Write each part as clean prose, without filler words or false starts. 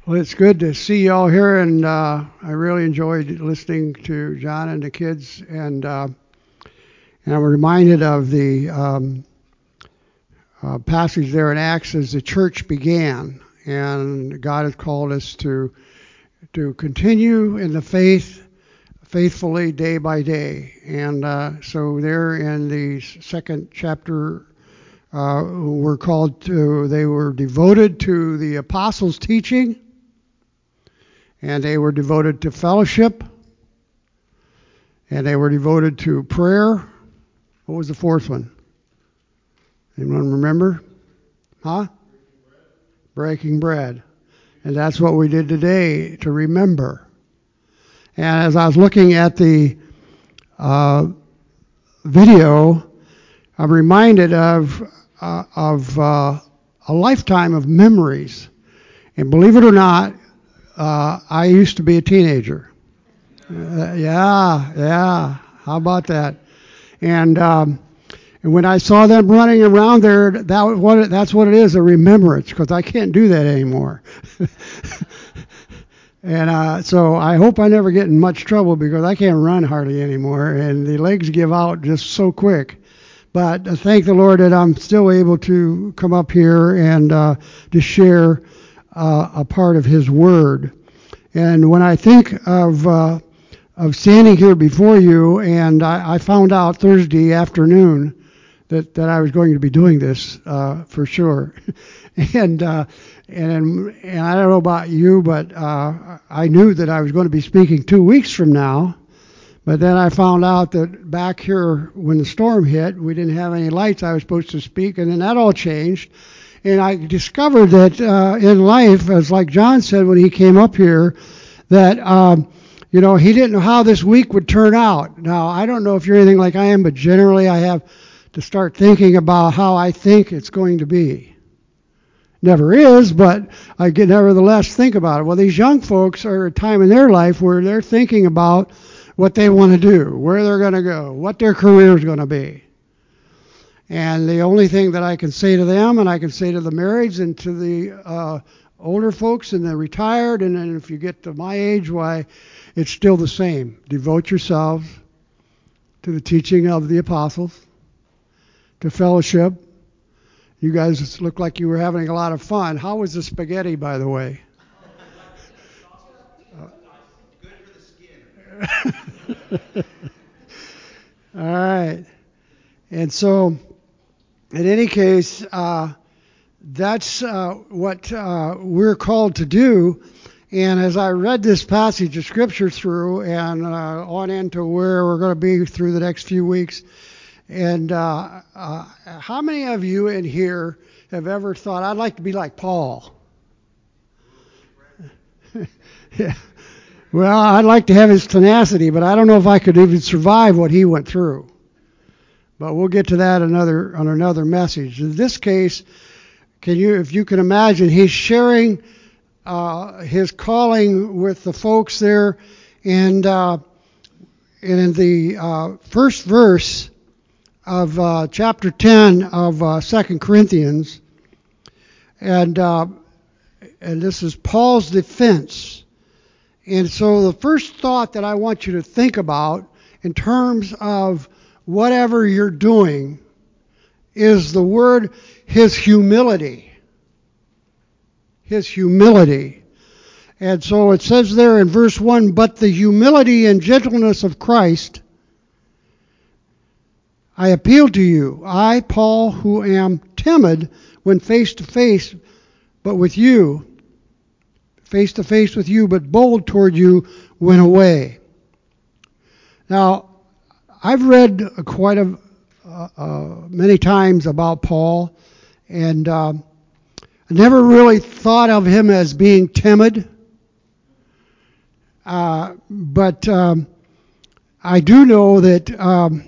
Well, it's good to see you all here, and I really enjoyed listening to John and the kids, and I'm reminded of the passage there in Acts as the church began, and God has called us to continue in the faith faithfully day by day, and so there in the second chapter. They were devoted to the apostles' teaching, and they were devoted to fellowship, and they were devoted to prayer. What was the fourth one? Anyone remember? Huh? Breaking bread. And that's what we did today, to remember. And as I was looking at the video, I'm reminded of a lifetime of memories. And believe it or not, I used to be a teenager. Yeah. How about that? And when I saw them running around there, that's what it is, a remembrance, because I can't do that anymore. And so I hope I never get in much trouble, because I can't run hardly anymore, and the legs give out just so quick. But thank the Lord that I'm still able to come up here and to share a part of His Word. And when I think of standing here before you, and I found out Thursday afternoon that I was going to be doing this for sure. And I don't know about you, but I knew that I was going to be speaking 2 weeks from now. But then I found out that back here when the storm hit, we didn't have any lights. I was supposed to speak, and then that all changed. And I discovered that in life, as like John said when he came up here, that he didn't know how this week would turn out. Now, I don't know if you're anything like I am, but generally I have to start thinking about how I think it's going to be. Never is, but I can nevertheless think about it. Well, these young folks are at a time in their life where they're thinking about what they want to do, where they're going to go, what their career is going to be. And the only thing that I can say to them, and I can say to the marrieds and to the older folks and the retired, and then if you get to my age, why, it's still the same. Devote yourselves to the teaching of the apostles, to fellowship. You guys look like you were having a lot of fun. How was the spaghetti, by the way? Good for the skin. All right. And so, in any case, that's what we're called to do. And as I read this passage of Scripture through and on into where we're going to be through the next few weeks, and how many of you in here have ever thought, I'd like to be like Paul? Yeah. Well, I'd like to have his tenacity, but I don't know if I could even survive what he went through. But we'll get to that on another message. In this case, if you can imagine, he's sharing his calling with the folks there, and in the first verse of chapter 10 of 2 Corinthians, and this is Paul's defense. And so the first thought that I want you to think about in terms of whatever you're doing is the word his humility. His humility. And so it says there in verse 1, but the humility and gentleness of Christ I appeal to you, I, Paul, who am timid when face to face with you, but bold toward you when away. Now, I've read quite many times about Paul, and I never really thought of him as being timid, but I do know that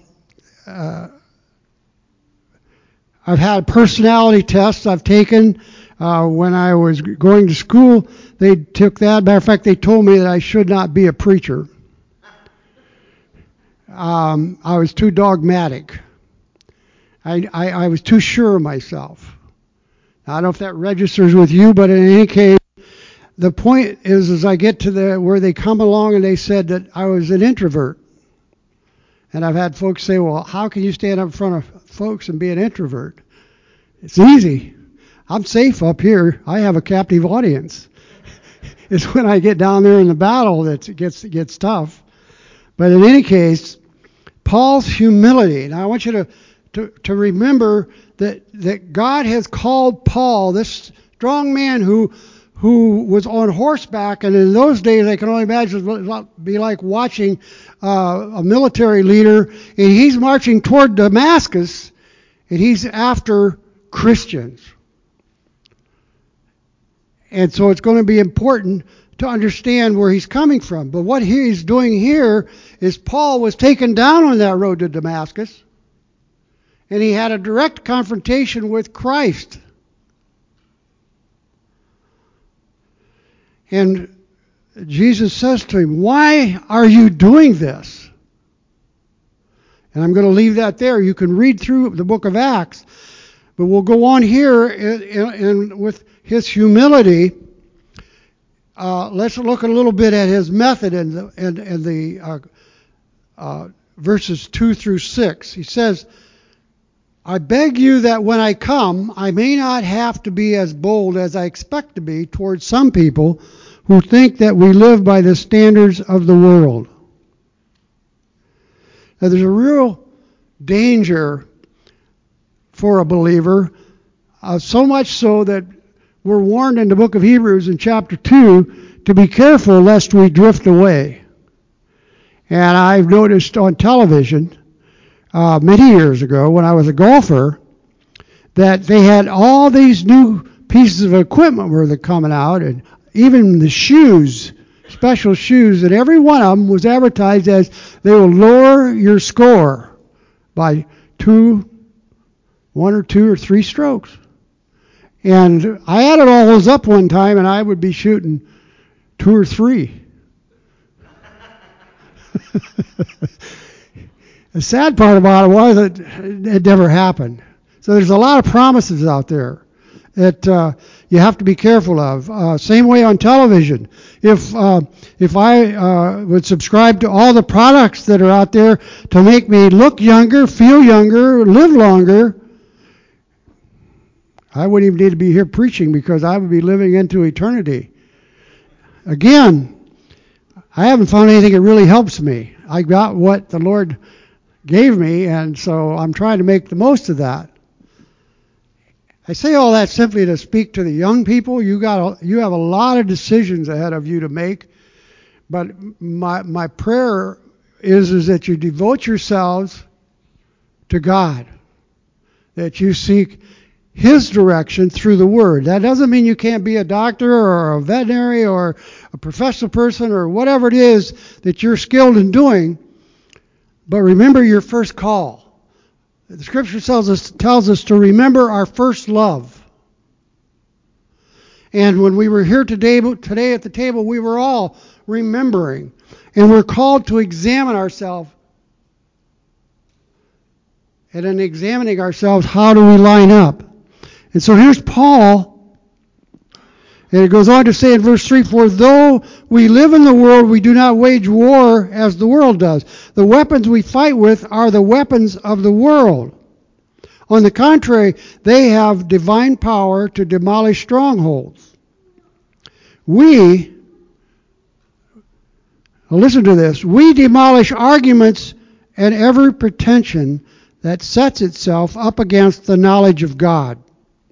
I've had personality tests I've taken when I was going to school. They took that. Matter of fact, they told me that I should not be a preacher. I was too dogmatic. I was too sure of myself. I don't know if that registers with you, but in any case, the point is, as I get to where they come along and they said that I was an introvert. And I've had folks say, well, how can you stand up in front of folks and be an introvert? It's easy. I'm safe up here. I have a captive audience. It's when I get down there in the battle that it gets tough. But in any case, Paul's humility. Now I want you to remember that God has called Paul, this strong man who was on horseback, and in those days I can only imagine what it would be like watching a military leader, and he's marching toward Damascus, and he's after Christians. And so it's going to be important to understand where he's coming from. But what he's doing here is Paul was taken down on that road to Damascus, and he had a direct confrontation with Christ. And Jesus says to him, why are you doing this? And I'm going to leave that there. You can read through the book of Acts. But we'll go on here and with his humility. Let's look a little bit at his method in the verses 2 through 6. He says, I beg you that when I come, I may not have to be as bold as I expect to be towards some people who think that we live by the standards of the world. Now, there's a real danger for a believer, so much so that we're warned in the book of Hebrews in chapter 2 to be careful lest we drift away. And I've noticed on television many years ago when I was a golfer that they had all these new pieces of equipment were coming out, and even the shoes, special shoes, and every one of them was advertised as they will lower your score by 1 or 2 or 3 strokes. And I added all those up one time, and I would be shooting 2 or 3. The sad part about it was that it never happened. So there's a lot of promises out there that you have to be careful of. Same way on television. If I would subscribe to all the products that are out there to make me look younger, feel younger, live longer, I wouldn't even need to be here preaching because I would be living into eternity. Again, I haven't found anything that really helps me. I got what the Lord gave me, and so I'm trying to make the most of that. I say all that simply to speak to the young people. You have a lot of decisions ahead of you to make, but my prayer is that you devote yourselves to God, that you seek His direction through the Word. That doesn't mean you can't be a doctor or a veterinary or a professional person or whatever it is that you're skilled in doing, but remember your first call. The Scripture tells us to remember our first love. And when we were here today at the table, we were all remembering. And we're called to examine ourselves. And in examining ourselves, how do we line up? And so here's Paul. And it goes on to say in verse 3, for though we live in the world, we do not wage war as the world does. The weapons we fight with are the weapons of the world. On the contrary, they have divine power to demolish strongholds. Listen to this, we demolish arguments and every pretension that sets itself up against the knowledge of God.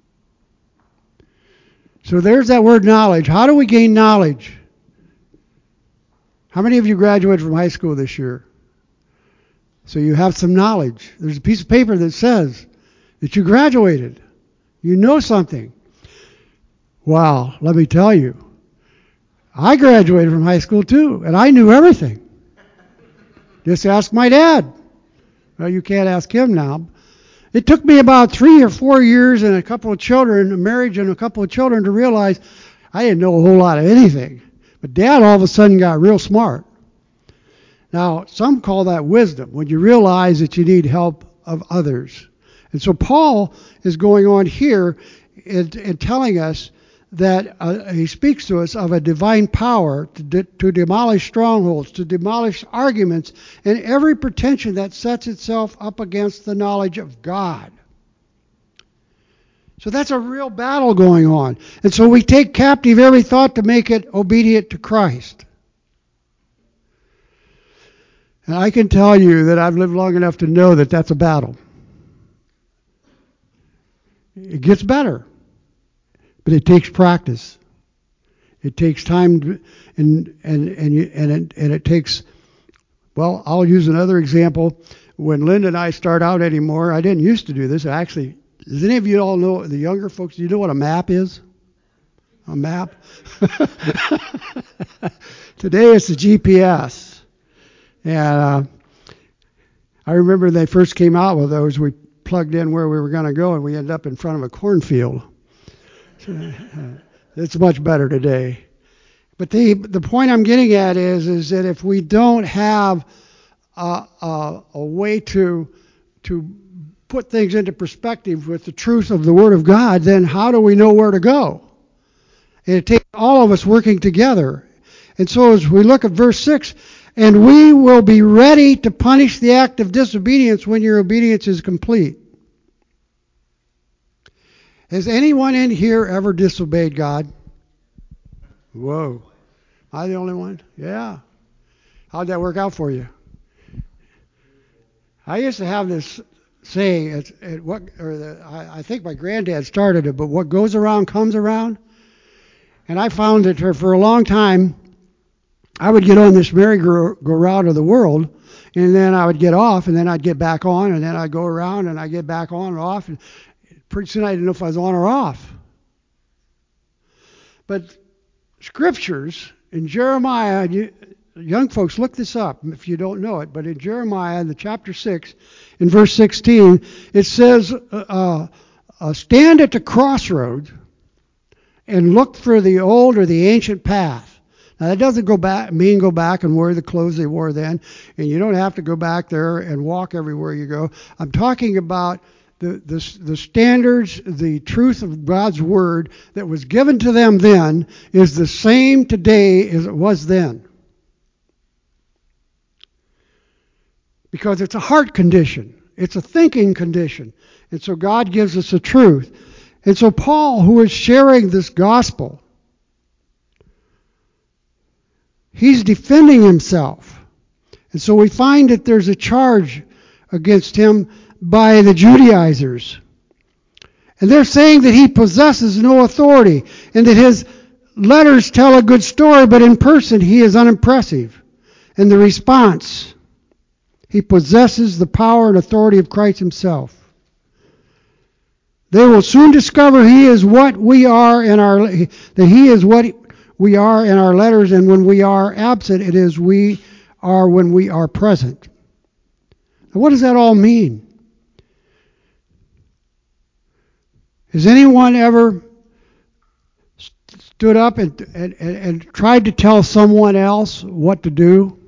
So there's that word knowledge. How do we gain knowledge? How many of you graduated from high school this year? So you have some knowledge. There's a piece of paper that says that you graduated. You know something. Well, let me tell you, I graduated from high school too, and I knew everything. Just ask my dad. Well, you can't ask him now. It took me about 3 or 4 years and a couple of children, a marriage and a couple of children, to realize I didn't know a whole lot of anything. But Dad all of a sudden got real smart. Now, some call that wisdom, when you realize that you need help of others. And so Paul is going on here and telling us that he speaks to us of a divine power to demolish strongholds, to demolish arguments, and every pretension that sets itself up against the knowledge of God. So that's a real battle going on. And so we take captive every thought to make it obedient to Christ. And I can tell you that I've lived long enough to know that that's a battle. It gets better, but it takes practice. It takes time, and it takes. Well, I'll use another example. When Linda and I start out anymore, I didn't used to do this. Actually, does any of you all know, the younger folks? Do you know what a map is? A map. Today it's a GPS, and I remember when they first came out with those. We plugged in where we were going to go, and we ended up in front of a cornfield. It's much better today. But the point I'm getting at is that if we don't have a way to put things into perspective with the truth of the Word of God, then how do we know where to go? And it takes all of us working together. And so as we look at verse 6, and we will be ready to punish the act of disobedience when your obedience is complete. Has anyone in here ever disobeyed God? Whoa. Am I the only one? Yeah. How'd that work out for you? I used to have this saying, I think my granddad started it, but what goes around comes around. And I found that for a long time, I would get on this merry-go-round of the world, and then I would get off, and then I'd get back on, and then I'd go around, and I'd get back on and off, and pretty soon I didn't know if I was on or off. But scriptures in Jeremiah, young folks, look this up if you don't know it, but in Jeremiah, in the chapter 6, in verse 16, it says, stand at the crossroads and look for the old or the ancient path. Now, that doesn't go back and wear the clothes they wore then, and you don't have to go back there and walk everywhere you go. I'm talking about the standards, the truth of God's Word that was given to them then is the same today as it was then. Because it's a heart condition. It's a thinking condition. And so God gives us the truth. And so Paul, who is sharing this gospel, he's defending himself. And so we find that there's a charge against him by the Judaizers. And they're saying that he possesses no authority and that his letters tell a good story, but in person he is unimpressive. And the response, he possesses the power and authority of Christ himself. They will soon discover he is what we are that he is what we are in our letters, and when we are absent, it is we are when we are present. Now, what does that all mean? Has anyone ever stood up and tried to tell someone else what to do?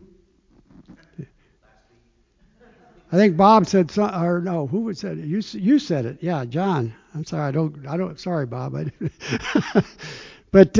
I think Bob said, or no, who said it? You said it. Yeah, John. I'm sorry. I don't. Sorry, Bob. But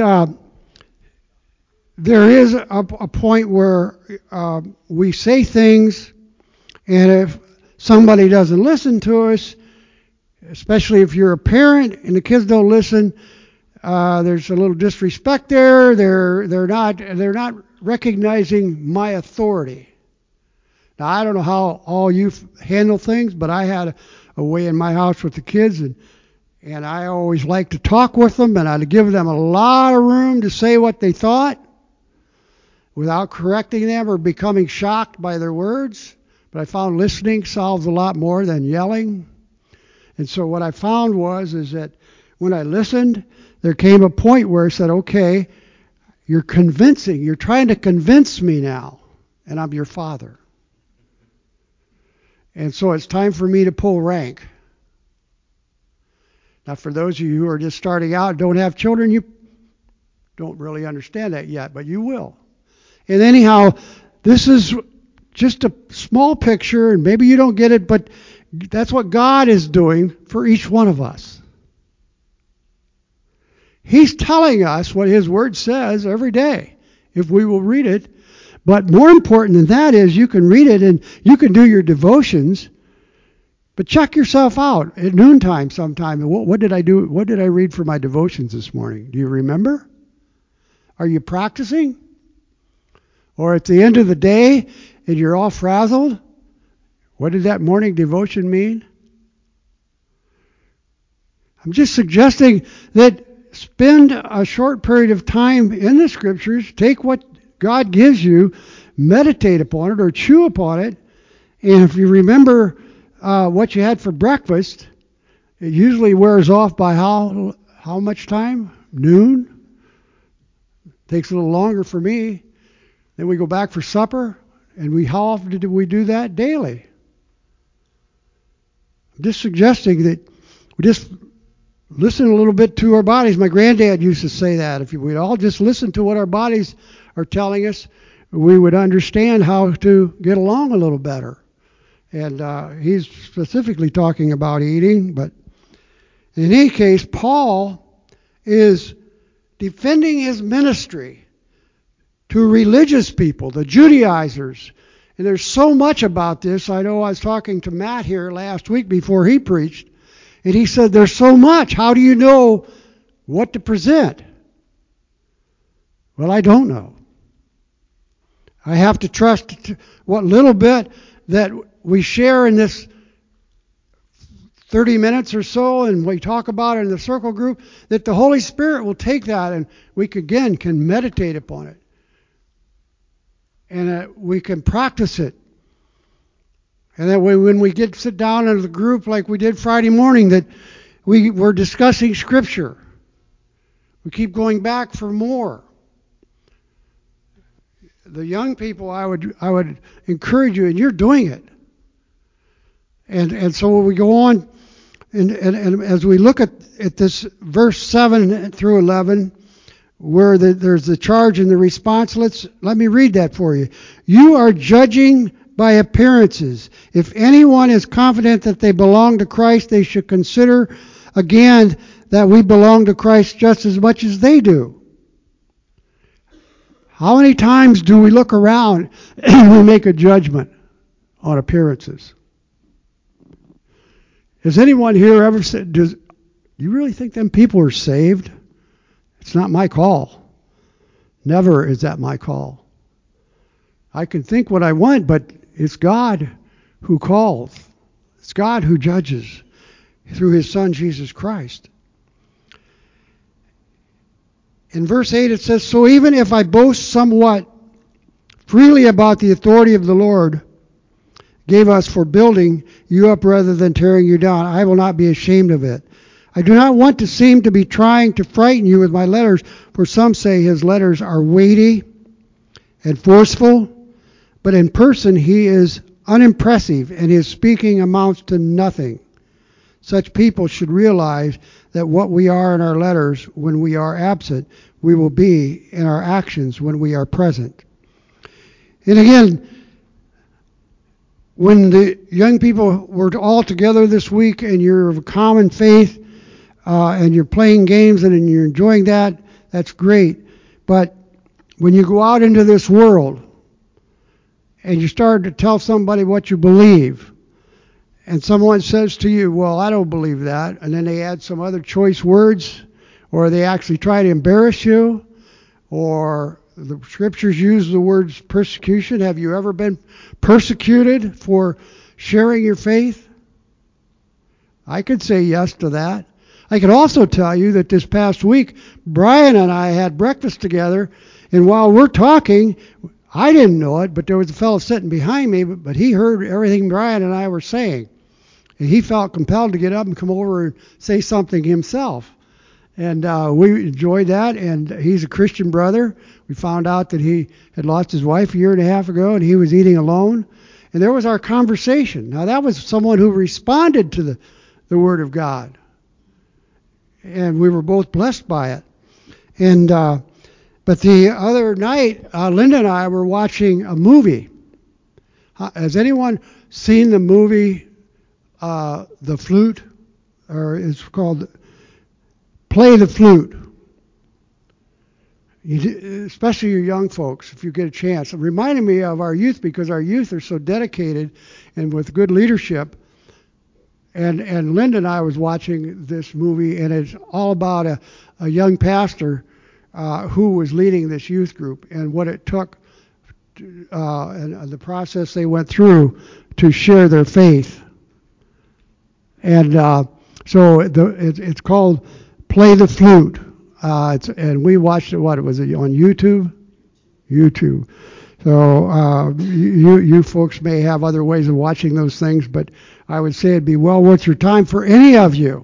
there is a point where we say things, and if somebody doesn't listen to us, especially if you're a parent and the kids don't listen, there's a little disrespect there. They're not recognizing my authority. Now, I don't know how all you handle things, but I had a way in my house with the kids, and I always liked to talk with them, and I'd give them a lot of room to say what they thought without correcting them or becoming shocked by their words. But I found listening solves a lot more than yelling. And so what I found is that when I listened, there came a point where I said, okay, you're trying to convince me now, and I'm your father. And so it's time for me to pull rank. Now, for those of you who are just starting out, don't have children, you don't really understand that yet, but you will. And anyhow, this is just a small picture, and maybe you don't get it, but that's what God is doing for each one of us. He's telling us what His Word says every day, if we will read it. But more important than that is you can read it and you can do your devotions, but check yourself out at noontime sometime. What did I do? What did I read for my devotions this morning? Do you remember? Are you practicing? Or at the end of the day and you're all frazzled? What did that morning devotion mean? I'm just suggesting that spend a short period of time in the Scriptures, take what God gives you, meditate upon it or chew upon it, and if you remember what you had for breakfast, it usually wears off by how much time? Noon? Takes a little longer for me. Then we go back for supper, and how often do we do that? Daily. I'm just suggesting that we just listen a little bit to our bodies. My granddad used to say that. If we'd all just listen to what our bodies are telling us, we would understand how to get along a little better. And he's specifically talking about eating. But in any case, Paul is defending his ministry to religious people, the Judaizers. And there's so much about this. I know I was talking to Matt here last week before he preached, and he said, there's so much. How do you know what to present? Well, I don't know. I have to trust what little bit that we share in this 30 minutes or so, and we talk about it in the circle group, that the Holy Spirit will take that and we again can meditate upon it. And we can practice it. And that way when we sit down as a group like we did Friday morning, that we're discussing Scripture. We keep going back for more. The young people, I would encourage you, and you're doing it. And so when we go on, and as we look at this verse 7 through 11, where there's the charge and the response, let me read that for you. You are judging by appearances. If anyone is confident that they belong to Christ, they should consider again that we belong to Christ just as much as they do. How many times do we look around and we make a judgment on appearances? Has anyone here ever said, do you really think them people are saved? It's not my call. Never is that my call. I can think what I want, but it's God who calls. It's God who judges through His Son, Jesus Christ. In verse 8 it says, so even if I boast somewhat freely about the authority of the Lord gave us for building you up rather than tearing you down, I will not be ashamed of it. I do not want to seem to be trying to frighten you with my letters, for some say his letters are weighty and forceful, but in person he is unimpressive and his speaking amounts to nothing. Such people should realize that what we are in our letters when we are absent, we will be in our actions when we are present. And again, when the young people were all together this week and you're of a common faith and you're playing games and you're enjoying that, that's great. But when you go out into this world and you start to tell somebody what you believe, and someone says to you, well, I don't believe that, and then they add some other choice words, or they actually try to embarrass you, or the Scriptures use the words persecution. Have you ever been persecuted for sharing your faith? I could say yes to that. I could also tell you that this past week, Brian and I had breakfast together, and while we're talking, I didn't know it, but there was a fellow sitting behind me, but he heard everything Brian and I were saying. And he felt compelled to get up and come over and say something himself. And we enjoyed that, and he's a Christian brother. We found out that he had lost his wife a year and a half ago, and he was eating alone. And there was our conversation. Now, that was someone who responded to the Word of God. And we were both blessed by it. And but the other night, Linda and I were watching a movie. Has anyone seen the movie The Flute? Or it's called Play the Flute. Especially your young folks, if you get a chance. It reminded me of our youth because our youth are so dedicated and with good leadership. And Linda and I was watching this movie, and it's all about a young pastor who was leading this youth group and what it took and the process they went through to share their faith. And so it's called Play the Flute. And we watched it, was it on YouTube? YouTube. So you folks may have other ways of watching those things, but I would say it'd be well worth your time for any of you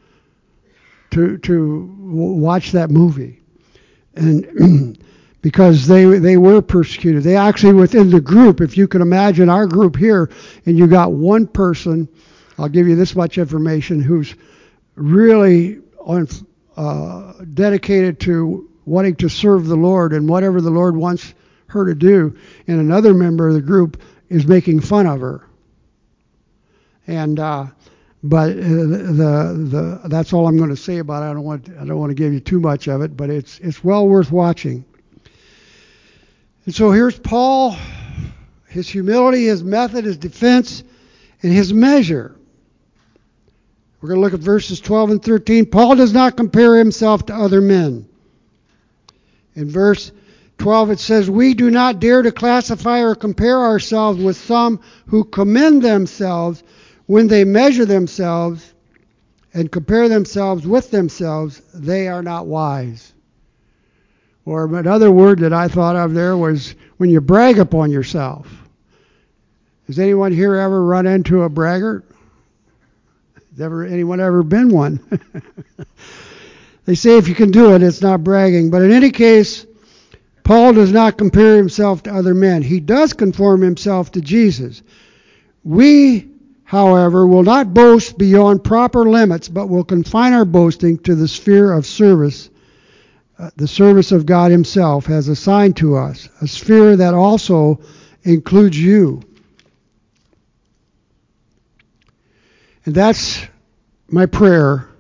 to watch that movie. And because they were persecuted. They actually, within the group, if you can imagine our group here, and you got one person, I'll give you this much information, who's really dedicated to wanting to serve the Lord and whatever the Lord wants her to do, and another member of the group is making fun of her. And but that's all I'm going to say about it. I don't want to give you too much of it, but it's well worth watching. And so here's Paul, his humility, his method, his defense, and his measure. We're going to look at verses 12 and 13. Paul does not compare himself to other men. In verse 12 it says, "We do not dare to classify or compare ourselves with some who commend themselves when they measure themselves and compare themselves with themselves. They are not wise." Or another word that I thought of there was when you brag upon yourself. Has anyone here ever run into a braggart? Has anyone ever been one? They say if you can do it, it's not bragging. But in any case, Paul does not compare himself to other men. He does conform himself to Jesus. We, however, will not boast beyond proper limits, but will confine our boasting to the sphere of service, the service of God himself has assigned to us, a sphere that also includes you. And that's my prayer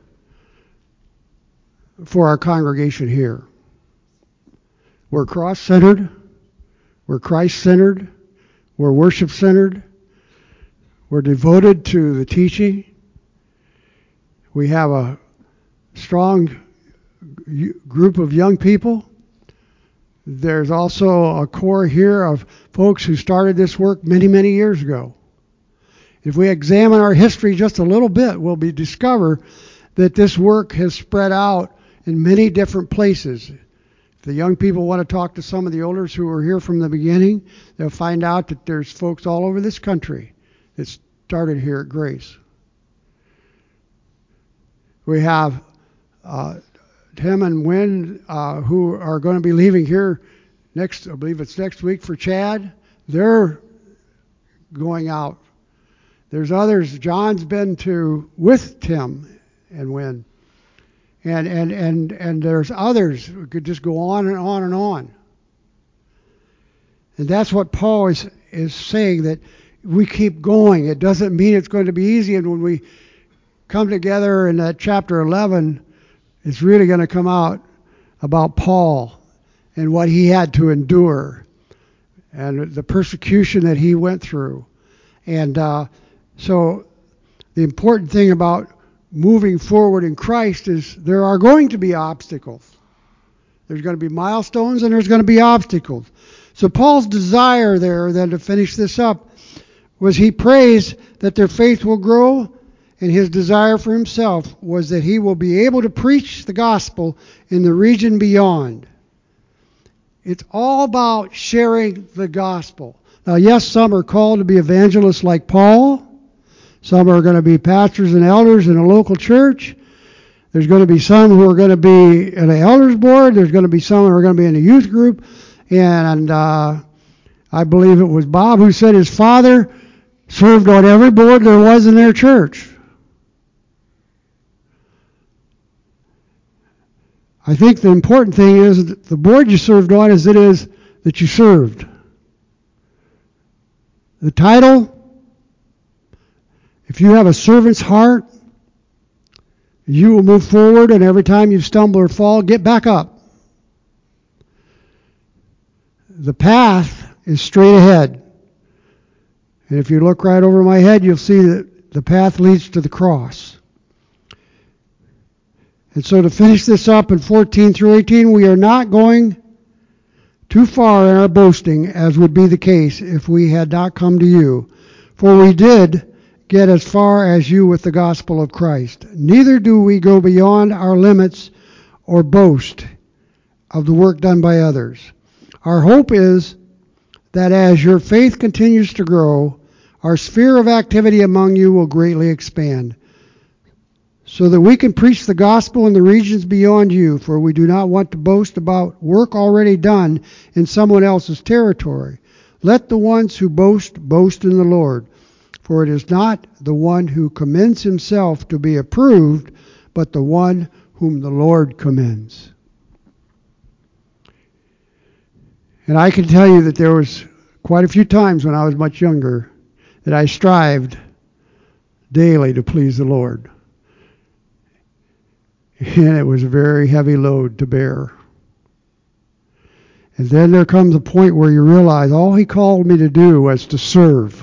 for our congregation here. We're cross-centered, we're Christ-centered, we're worship-centered, we're devoted to the teaching. We have a strong group of young people. There's also a core here of folks who started this work many, many years ago. If we examine our history just a little bit, we'll discover that this work has spread out in many different places. If the young people want to talk to some of the elders who were here from the beginning, they'll find out that there's folks all over this country that started here at Grace. We have Tim and Wynn who are going to be leaving here I believe it's next week for Chad. They're going out. There's others. John's been with Tim and Wynn. And there's others who could just go on and on and on. And that's what Paul is saying, that we keep going. It doesn't mean it's going to be easy. And when we come together in that chapter 11, it's really going to come out about Paul and what he had to endure and the persecution that he went through. And so the important thing about moving forward in Christ is there are going to be obstacles. There's going to be milestones and there's going to be obstacles. So Paul's desire there, then, to finish this up, was he prays that their faith will grow, and his desire for himself was that he will be able to preach the gospel in the region beyond. It's all about sharing the gospel. Now, yes, some are called to be evangelists like Paul. Some are going to be pastors and elders in a local church. There's going to be some who are going to be in an elders board. There's going to be some who are going to be in a youth group. And I believe it was Bob who said his father served on every board there was in their church. I think the important thing is that the board you served on as it is that you served. The title, if you have a servant's heart, you will move forward, and every time you stumble or fall, get back up. the path is straight ahead. And if you look right over my head, you'll see that the path leads to the cross. And so to finish this up in 14 through 18, we are not going too far in our boasting, as would be the case if we had not come to you. For we did get as far as you with the gospel of Christ. Neither do we go beyond our limits or boast of the work done by others. Our hope is that as your faith continues to grow, our sphere of activity among you will greatly expand, so that we can preach the gospel in the regions beyond you, for we do not want to boast about work already done in someone else's territory. Let the ones who boast, boast in the Lord, for it is not the one who commends himself to be approved, but the one whom the Lord commends. And I can tell you that there was quite a few times when I was much younger that I strived daily to please the Lord. And it was a very heavy load to bear. And then there comes a point where you realize all he called me to do was to serve.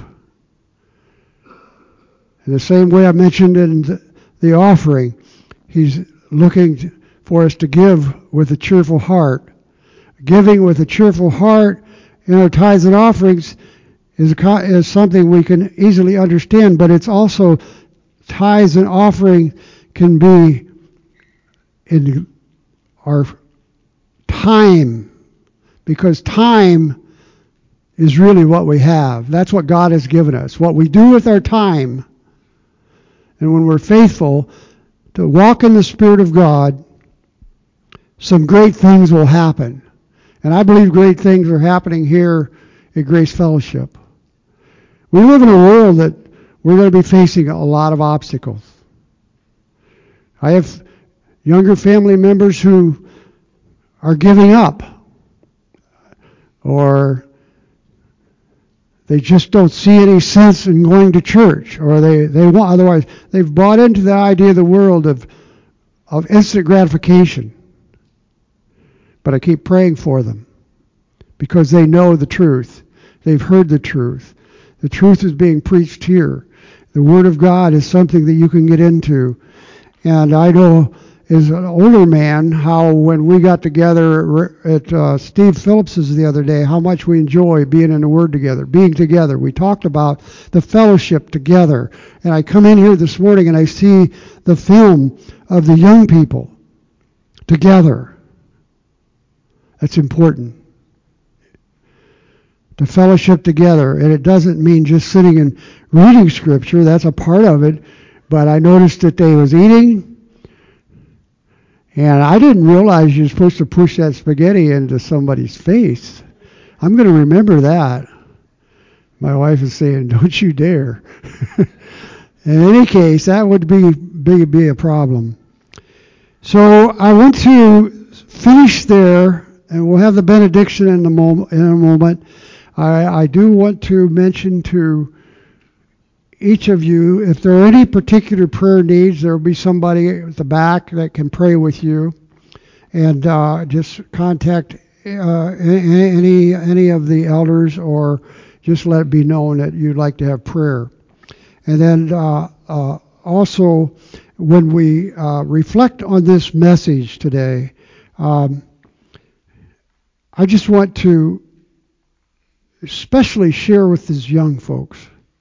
In the same way I mentioned in the offering, he's looking for us to give with a cheerful heart. Giving with a cheerful heart in our tithes and offerings is something we can easily understand, but it's also tithes and offering can be in our time, because time is really what we have. That's what God has given us. What we do with our time, and when we're faithful to walk in the Spirit of God, some great things will happen. And I believe great things are happening here at Grace Fellowship. We live in a world that we're going to be facing a lot of obstacles. I have younger family members who are giving up, or they just don't see any sense in going to church, or they want, otherwise they've bought into the idea of the world of instant gratification. But I keep praying for them because they know the truth. They've heard the truth. The truth is being preached here. The Word of God is something that you can get into. And I know as an older man how when we got together at Steve Phillips's the other day, how much we enjoy being in the Word together, being together. We talked about the fellowship together. And I come in here this morning and I see the film of the young people together. That's important. To fellowship together. And it doesn't mean just sitting and reading Scripture. That's a part of it. But I noticed that they was eating. And I didn't realize you're supposed to push that spaghetti into somebody's face. I'm going to remember that. My wife is saying, don't you dare. In any case, that would be a problem. So I want to finish there. And we'll have the benediction in a moment. I do want to mention to each of you, if there are any particular prayer needs, there will be somebody at the back that can pray with you. And just contact any of the elders, or just let it be known that you'd like to have prayer. And then also, when we reflect on this message today, I just want to especially share with these young folks.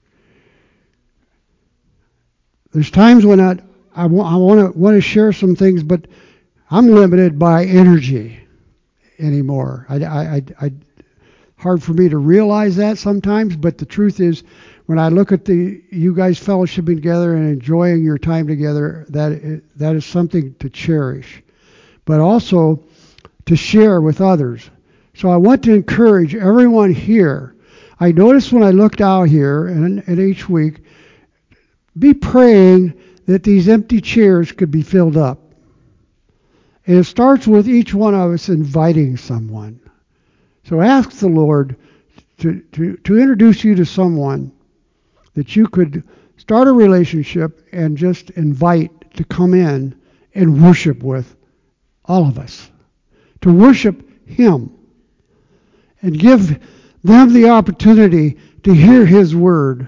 There's times when I want to share some things, but I'm limited by energy anymore. Hard for me to realize that sometimes, but the truth is, when I look at you guys fellowshipping together and enjoying your time together, that is something to cherish, but also to share with others. So I want to encourage everyone here. I noticed when I looked out here and each week, be praying that these empty chairs could be filled up. And it starts with each one of us inviting someone. So ask the Lord to introduce you to someone that you could start a relationship and just invite to come in and worship with all of us. To worship Him. and give them the opportunity to hear His word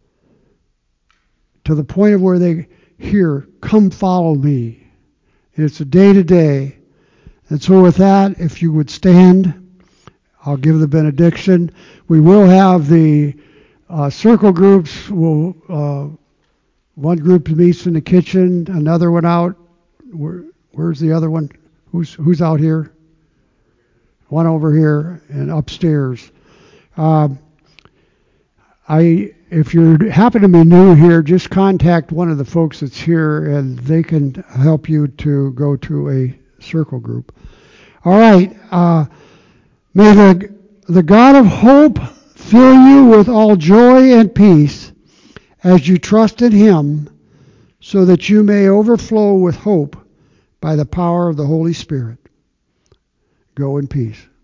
to the point of where they hear, "Come follow me." And it's a day to day. And so with that, if you would stand, I'll give the benediction. We will have the circle groups. One group meets in the kitchen, another one out. Where's the other one? Who's out here? One over here and upstairs. If you happen to be new here, just contact one of the folks that's here, and they can help you to go to a circle group. All right. May the God of hope fill you with all joy and peace as you trust in Him, so that you may overflow with hope by the power of the Holy Spirit. Go in peace.